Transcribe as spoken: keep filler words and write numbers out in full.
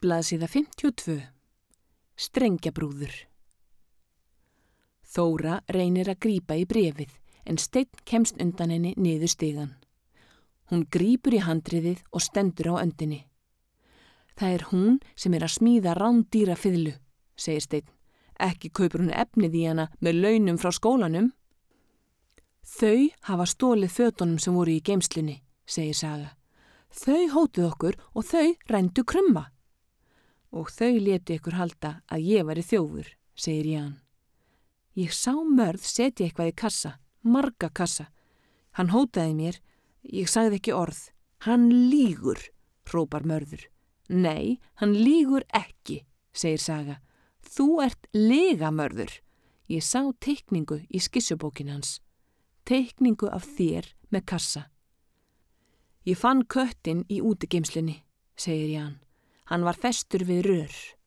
Blaðsíða fimmtíu og tvö. Strengjabrúður. Þóra reynir að grípa í bréfið, en Steinn kemst undan henni niður stigann. Hún grípur í handriðið og stendur á öndinni. Það er hún sem er að smíða rándýra fiðlu, segir Steinn. Ekki kaupir hún efnið í hana með launum frá skólanum. Þau hafa stólið fötunum sem voru í geymslunni, segir Saga. Þau hótuð okkur og þau rændu krumma. Og þau létu ykkur halda að ég væri þjófur, segir Jan. Ég sá Mörð setja eitthvað í kassa, marga kassa. Hann hótaði mér, ég sagði ekki orð. Hann lýgur, hrópar Mörður. Nei, hann lýgur ekki, segir Saga. Þú ert lygamörður. Ég sá teikningu í skissubókinni hans. Teikningu af þér með kassa. Ég fann köttinn í útigeymslunni, segir Jan. Hann var festur við rör.